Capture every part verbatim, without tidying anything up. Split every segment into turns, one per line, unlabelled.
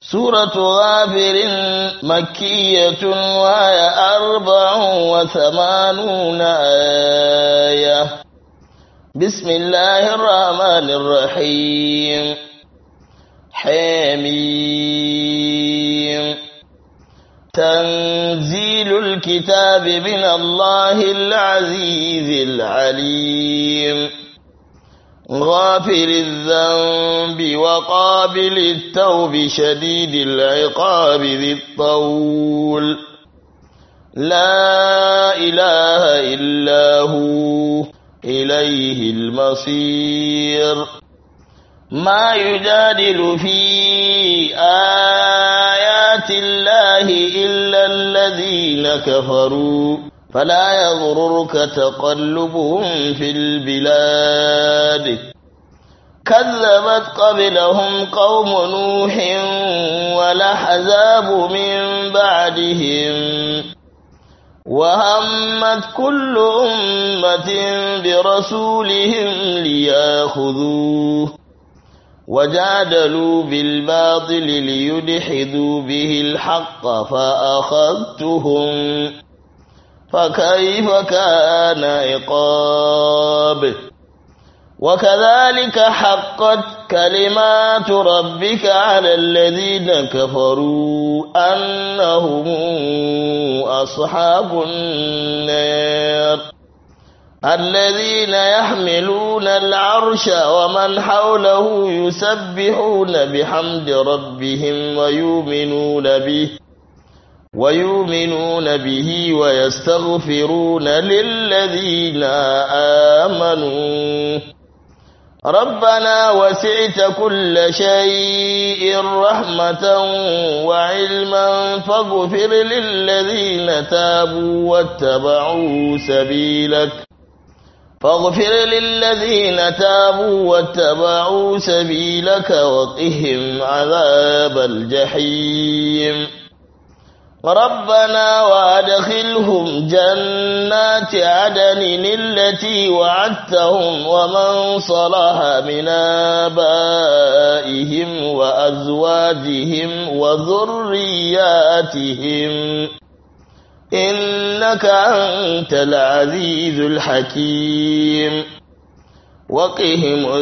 سورة غافر مكية وهي أربع وثمانون آية. بسم الله الرحمن الرحيم. حميم. تنزيل الكتاب من الله العزيز العليم. غافر الذنب وقابل التوب شديد العقاب ذي الطول. لا إله إلا هو إليه المصير. ما يجادل في آيات الله إلا الذين كفروا فلا يغررك تقلبهم في البلاد. كذبت قبلهم قوم نوح والأحزاب من بعدهم وهمت كل أمة برسولهم ليأخذوه وجادلوا بالباطل ليدحضوا به الحق فأخذتهم فكيف كان عقاب. وكذلك حقت كلمات ربك على الذين كفروا أنهم أصحاب النار. الذين يحملون العرش ومن حوله يسبحون بحمد ربهم ويؤمنون به ويؤمنون به ويستغفرون للذين آمنوا ربنا وسعت كل شيء رحمة وعلما فاغفر للذين تابوا واتبعوا سبيلك فاغفر للذين تابوا واتبعوا سبيلك وقهم عذاب الجحيم. ربنا وادخلهم جنات عدن التي وعدتهم ومن صلح من آبائهم وأزواجهم وذرياتهم إنك أنت العزيز الحكيم. وقهم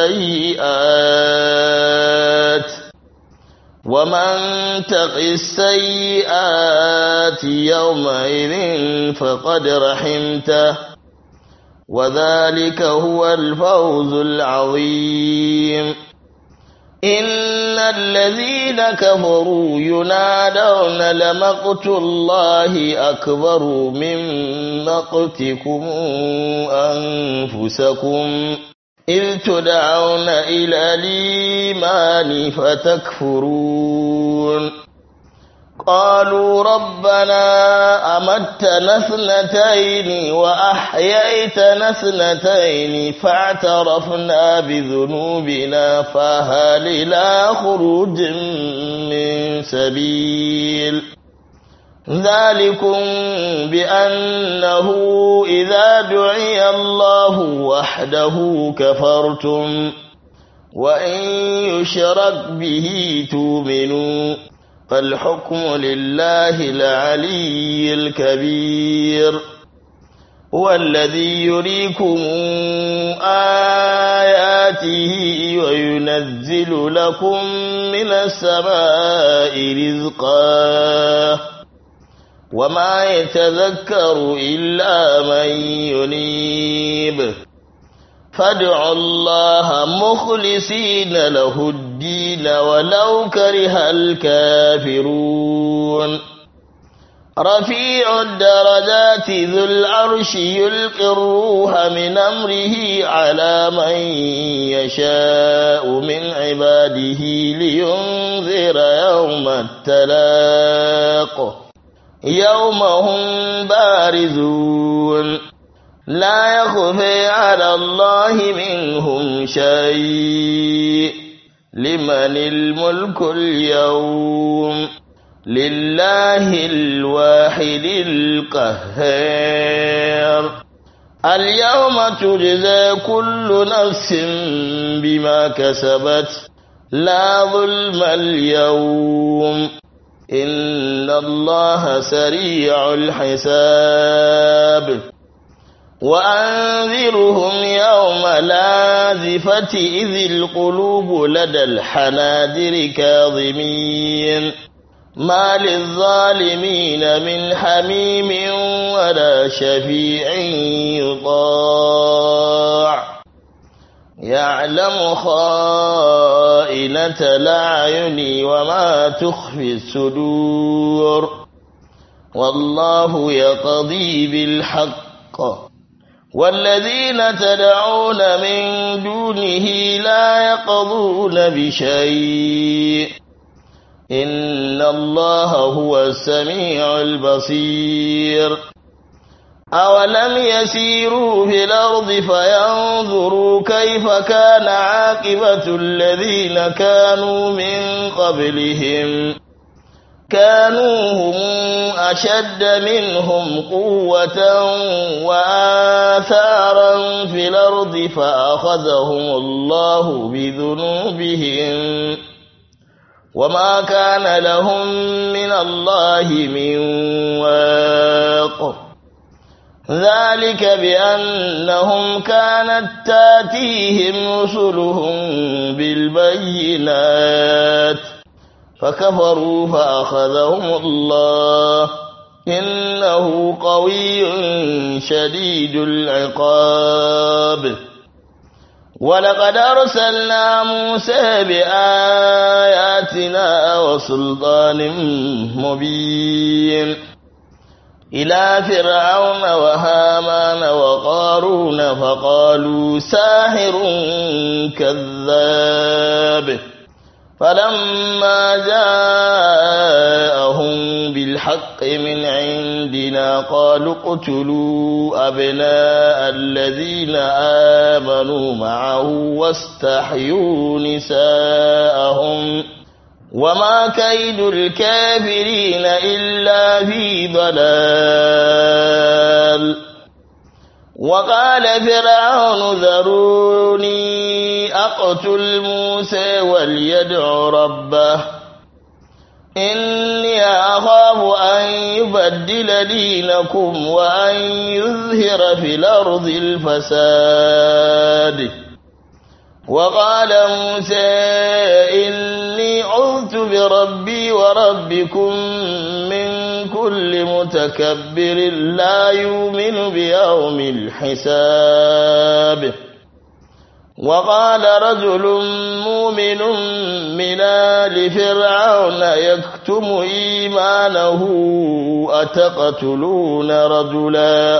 السيئات ومن تق السيئات يومئذ فقد رحمته وذلك هو الفوز العظيم. إن الذين كفروا ينادون لمقت الله أكبر من مقتكم أنفسكم إذ تدعون إلى الإيمان فتكفرون. قالوا ربنا أمتنا اثنتين وأحييتنا اثنتين فاعترفنا بذنوبنا فهل إلى خروج من سبيل. ذلكم بأنه إذا دعي الله وحده كفرتم وإن يشرك به تؤمنوا فالحكم لله العلي الكبير. هو الذي يريكم آياته وينزل لكم من السماء رزقا وما يتذكر إلا من ينيب. فادعوا الله مخلصين له الدين ولو كره الكافرون. رفيع الدرجات ذو العرش يلقي الروح من أمره على من يشاء من عباده لينذر يوم التلاق يوم هم بارزون لا يخفي على الله منهم شيء. لمن الملك اليوم لله الواحد القهار. اليوم تجزى كل نفس بما كسبت لا ظلم اليوم إن الله سريع الحساب وأنذرهم يوم الآزفة إذ القلوب لدى الحناجر كاظمين ما للظالمين من حميم ولا شفيع يطاع يعلم خائنة الأعين وما تخفي الصدور والله يقضي بالحق والذين تدعون من دونه لا يقضون بشيء إن الله هو السميع البصير أولم يسيروا في الأرض فينظروا كيف كان عاقبة الذين كانوا من قبلهم كانوا هم أشد منهم قوة وآثارا في الأرض فأخذهم الله بذنوبهم وما كان لهم من الله من واق ذلك بأنهم كانت تاتيهم رسلهم بالبينات فكفروا فأخذهم الله إنه قوي شديد العقاب ولقد أرسلنا موسى بآياتنا وسلطان مبين إلى فرعون وهامان وقارون فقالوا ساحر كذاب فلما جاءهم بالحق من عندنا قالوا اقتلوا أبناء الذين آمنوا معه واستحيوا نساءهم وما كيد الكافرين إلا في ضلال وقال فرعون ذروني أقتل موسى وليدع ربه إني أخاف أن يبدل دينكم وأن يظهر في الأرض الفساد وقال موسى إني عذت بربي وربكم من كل متكبر لا يؤمن بيوم الحساب وقال رجل مؤمن من آل فرعون يكتم إيمانه أتقتلون رجلا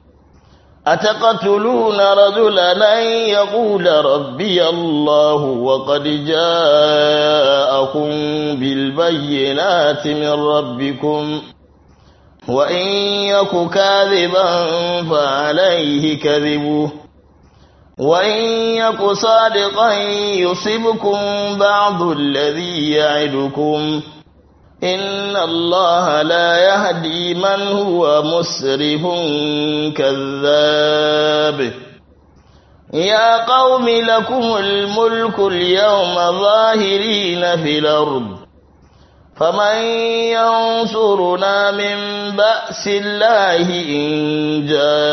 أتقتلون رجلا أن يقول ربي الله وقد جاءكم بالبينات من ربكم وإن يك كاذبا فعليه كذبه وإن يك صادقا يصبكم بعض الذي يعدكم إن الله لا يهدي من هو مسرف كذاب يا قوم لكم الملك اليوم ظاهرين في الأرض فمن ينصرنا من بأس الله إن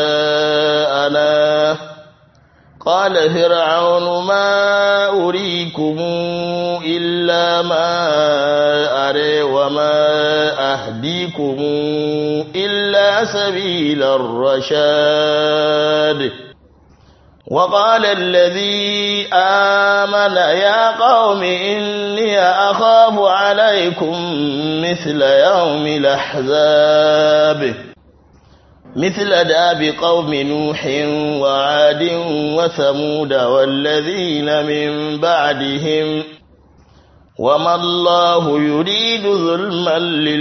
جاءنا قال فرعون ما أريكم إلا ما أري وما أهديكم إلا سبيل الرشاد وقال الذي آمن يا قوم إني أخاف عليكم مثل يوم الأحزاب مثل داب قوم نوح وعاد وثمود والذين من بعدهم وما الله يريد ظلما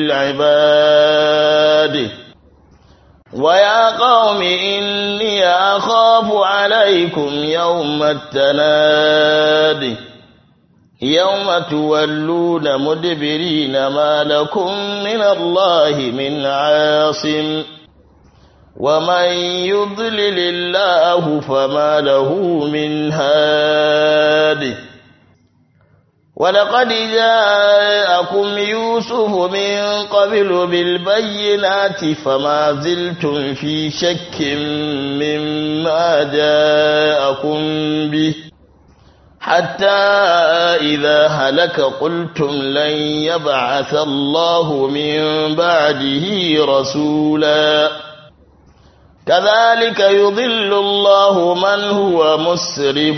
للعباد ويا قوم إني أخاف عليكم يوم التناد يوم تولون مدبرين ما لكم من الله من عاصم ومن يضلل الله فما له من هاد ولقد جاءكم يوسف من قبل بالبينات فما زلتم في شك مما جاءكم به حتى إذا هلك قلتم لن يبعث الله من بعده رسولا كذلك يضل الله من هو مسرف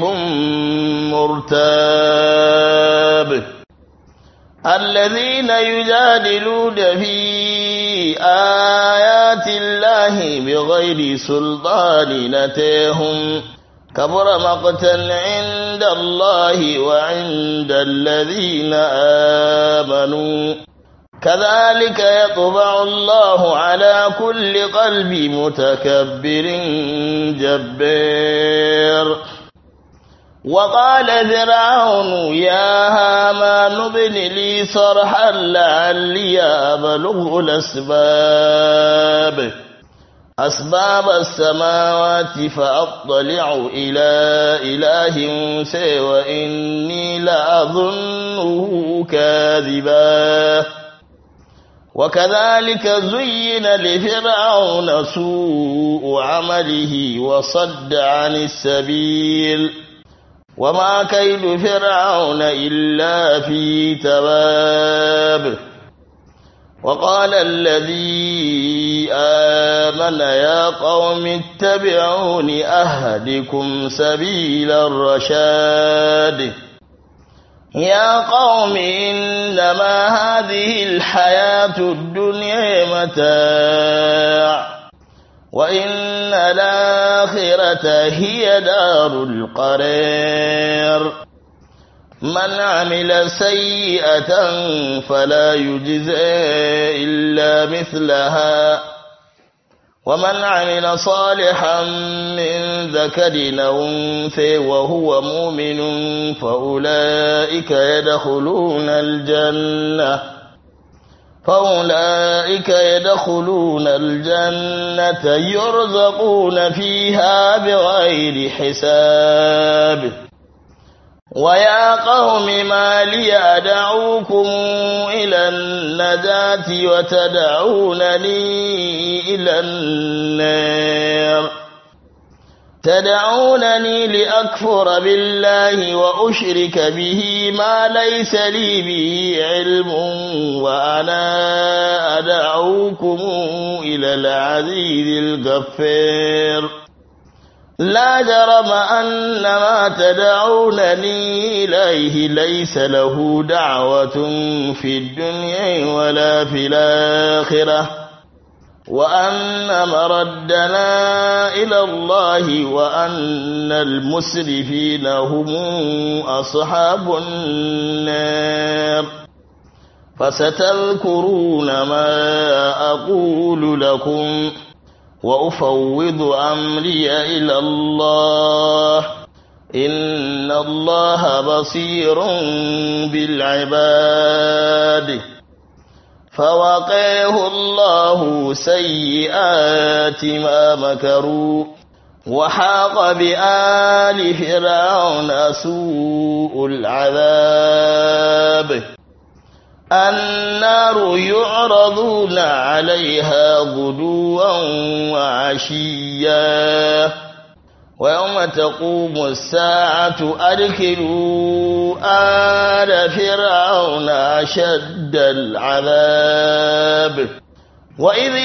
مرتاب الذين يجادلون في آيات الله بغير سلطان أتاهم كبر مقتا عند الله وعند الذين آمنوا كذلك يطبع الله على كل قلب متكبر جبار وقال فرعون يا هامان ابن لي صرحا لعلي أبلغ الأسباب أسباب السماوات فأطلع إلى إله موسى وإني لأظنه كاذبا وكذلك زين لفرعون سوء عمله وصد عن السبيل وما كيد فرعون إلا في تباب وقال الذي آمن يا قوم اتبعون أهدكم سبيل الرشاد يا قوم إنما هذه الحياة الدنيا متاع وإن الآخرة هي دار القرار من عمل سيئة فلا يجزى إلا مثلها ومن عمل صالحا من ذكر أو أنثى وهو مؤمن فأولئك يدخلون الجنة فأولئك يدخلون الجنة يرزقون فيها بغير حساب ويا قوم ما لي أدعوكم إلى النجاة وتدعونني إلى النار تدعونني لأكفر بالله وأشرك به ما ليس لي به علم وأنا أدعوكم إلى العزيز الغفار لا جرم أن ما تدعونني إليه ليس له دعوة في الدنيا ولا في الآخرة وأن مردنا إلى الله وأن المسرفين هم أصحاب النار فستذكرون ما أقول لكم وأفوض أمري إلى الله إن الله بصير بالعباد فوقاه الله سيئات ما مكروا وحاق بآل فرعون سوء العذاب النار يعرضون عليها غدوا وعشيا ويوم تقوم الساعة أدخلوا آل فرعون أشد العذاب وإذ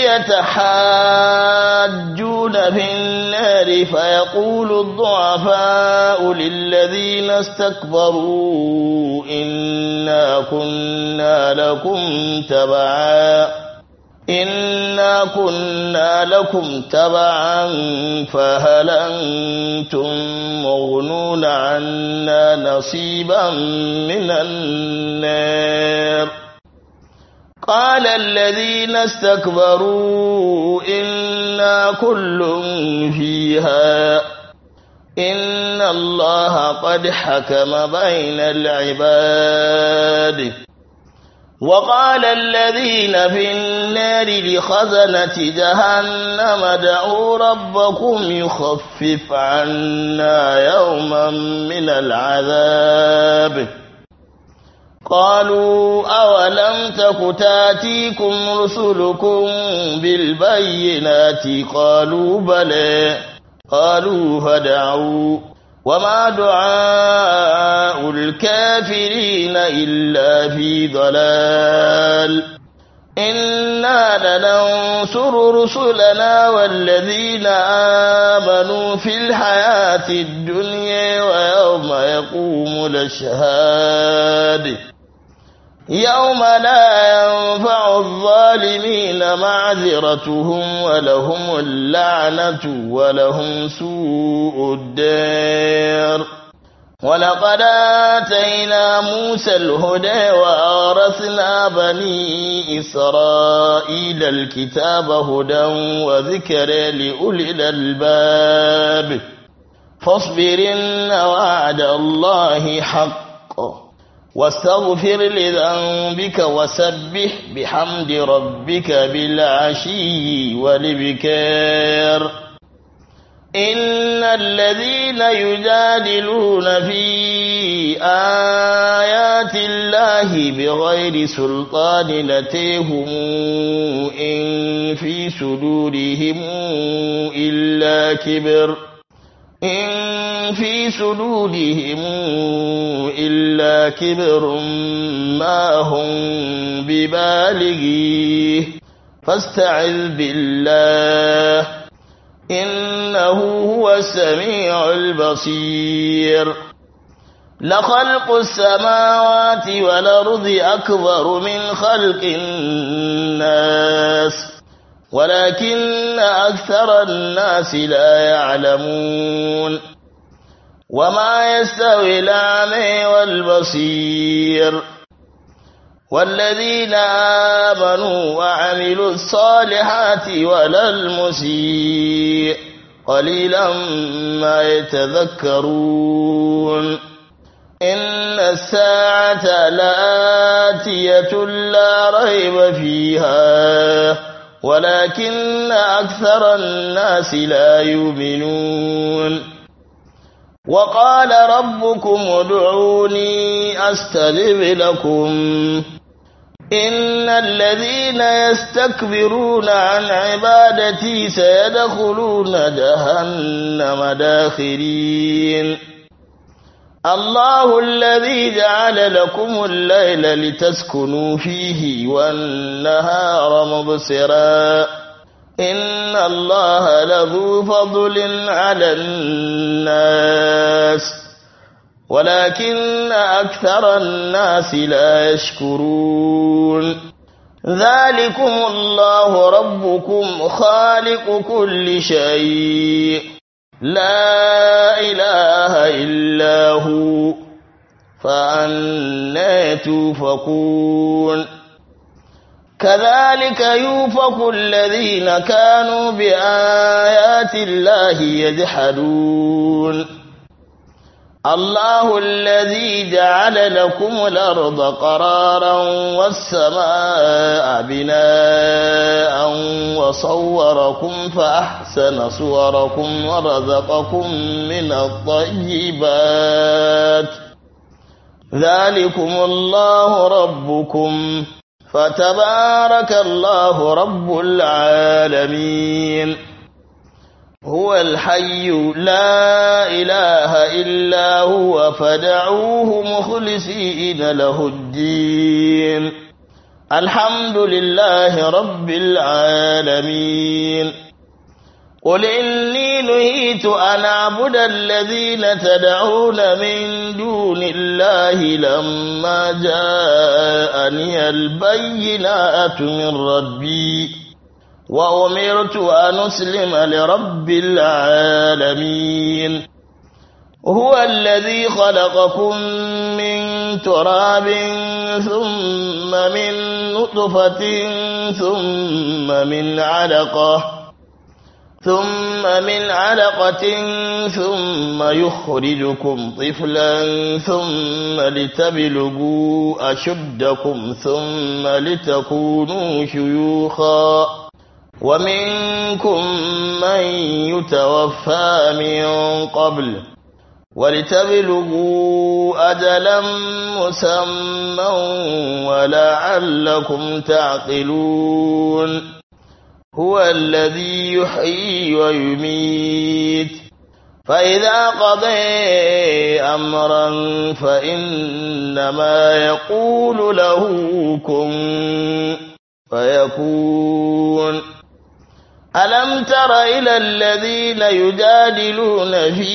يتحاجون في النار فيقول الضعفاء للذين استكبروا إنا كنا لكم تبعا إنا كنا لكم تبعا فهل أنتم مغنون عنا نصيبا من النار قال الذين استكبروا إنا كل فيها إن الله قد حكم بين العباد وقال الذين في النار لخزنة جهنم ادعوا ربكم يخفف عنا يوما من العذاب قالوا أولم تك تاتيكم رسلكم بالبينات قالوا بلى قالوا فادعوا وما دعاء الكافرين إلا في ضلال إنا لننصر رسلنا والذين آمنوا في الحياة الدنيا ويوم يقوم الأشهاد يوم لا ينفع الظالمين معذرتهم ولهم اللعنة ولهم سوء الدار ولقد آتينا موسى الهدى وأورثنا بني إسرائيل الكتاب هدى وذكر لأولي الألباب فاصبرن وعد الله حق واستغفر لذنبك وسبح بحمد ربك بالعشي والإبكار إن الذين يجادلون في آيات الله بغير سلطان أتيهم إن في صدورهم إلا كبر إن في صدورهم إلا كبر ما هم ببالغيه فاستعذ بالله إنه هو السميع البصير لخلق السماوات والأرض أكبر من خلق الناس ولكن أكثر الناس لا يعلمون وما يستوي الأعمى والبصير والذين آمنوا وعملوا الصالحات ولا المسيء قليلا ما يتذكرون إن الساعة لآتية لا ريب فيها ولكن أكثر الناس لا يؤمنون وقال ربكم ادعوني أستجب لكم إن الذين يستكبرون عن عبادتي سيدخلون جهنم داخرين الله الذي جعل لكم الليل لتسكنوا فيه والنهار مبصرا إن الله لذو فضل على الناس ولكن أكثر الناس لا يشكرون ذلكم الله ربكم خالق كل شيء لا إله إلا هو فأنى توفكون كذلك يوفك الذين كانوا بآيات الله يجحدون الله الذي جعل لكم الأرض قرارا والسماء بناء وصوركم فأحسن صوركم ورزقكم من الطيبات ذلكم الله ربكم فتبارك الله رب العالمين هو الحي لا إله إلا هو فدعوه مخلصين له الدين الحمد لله رب العالمين قل إني نهيت أن أعبد الذين تدعون من دون الله لما جاءني البينات من ربي وأمرت أن أسلم لرب العالمين هو الذي خلقكم من تراب ثم من نطفة ثم من علقة ثم من علقة ثم يخرجكم طفلا ثم لتبلغوا أشدكم ثم لتكونوا شيوخا ومنكم من يتوفى من قبل ولتبلغوا أجلا مسمى ولعلكم تعقلون هو الذي يحيي ويميت فإذا قضى أمرا فإنما يقول له كن فيكون ألم تر إلى الذين يجادلون في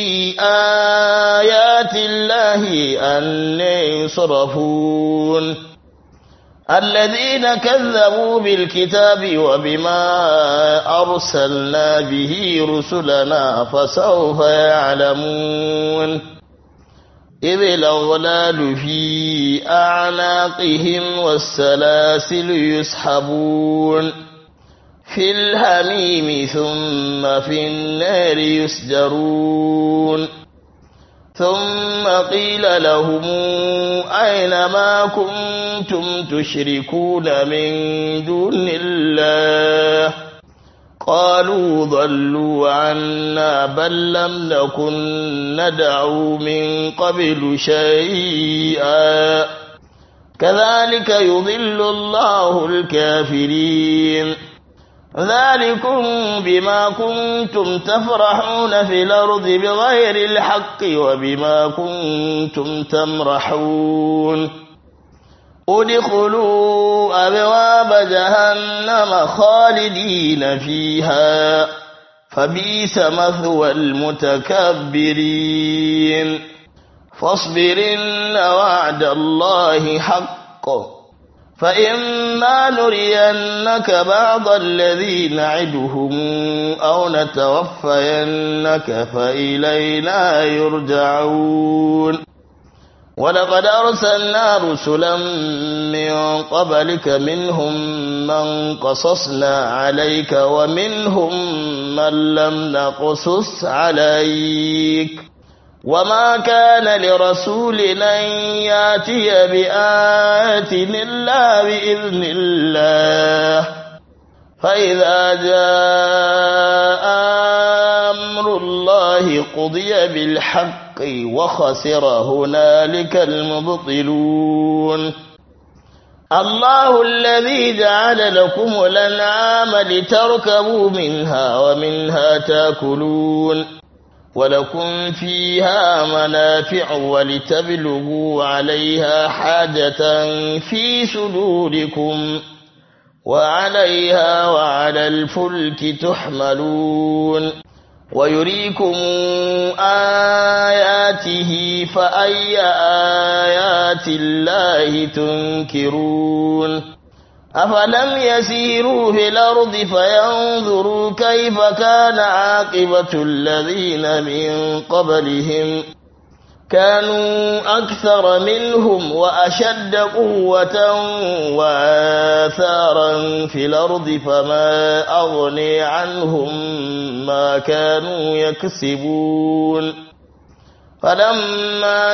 آيات الله أن يصرفون الذين كذبوا بالكتاب وبما أرسلنا به رسلنا فسوف يعلمون إذ الأغلال في أعناقهم والسلاسل يسحبون في الحميم ثم في النار يسجرون ثم قيل لهم أين ما كنتم تشركون من دون الله قالوا ضلوا عنا بل لم نكن ندعو من قبل شيئا كذلك يضل الله الكافرين ذلكم بما كنتم تفرحون في الأرض بغير الحق وبما كنتم تمرحون ادخلوا أبواب جهنم خالدين فيها فبئس مثوى المتكبرين فاصبر إن وعد الله حق فإما نرينك بعض الذي نعدهم أو نتوفينك فإلينا يرجعون ولقد أرسلنا رسلا من قبلك منهم من قصصنا عليك ومنهم من لم نقصص عليك وما كان لرسول أن يأتي بآية إلا بإذن الله فإذا جاء أمر الله قضي بالحق وخسر هنالك المبطلون الله الذي جعل لكم الأنعام لتركبوا منها ومنها تأكلون ولكم فيها منافع ولتبلغوا عليها حاجة في صدوركم وعليها وعلى الفلك تحملون ويريكم آياته فأي آيات الله تنكرون أفلم يسيروا في الأرض فينظروا كيف كان عاقبة الذين من قبلهم كانوا أكثر منهم وأشد قوة وآثارا في الأرض فما أغني عنهم ما كانوا يكسبون فلما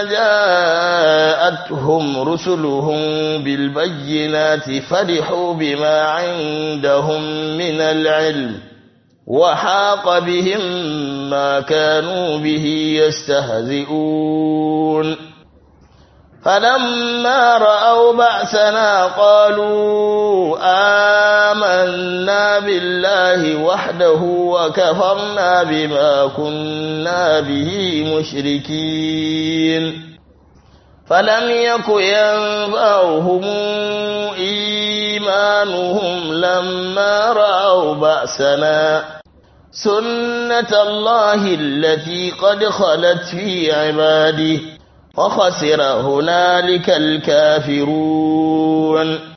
جاءتهم رسلهم بالبينات فرحوا بما عندهم من العلم وحاق بهم ما كانوا به يستهزئون فلما رأوا بأسنا قالوا آمنا بالله وحده وكفرنا بما كنا به مشركين فلم يك ينفعهم إيمانهم لما رأوا بأسنا سنة الله التي قد خلت في عباده وخسر هنالك الكافرون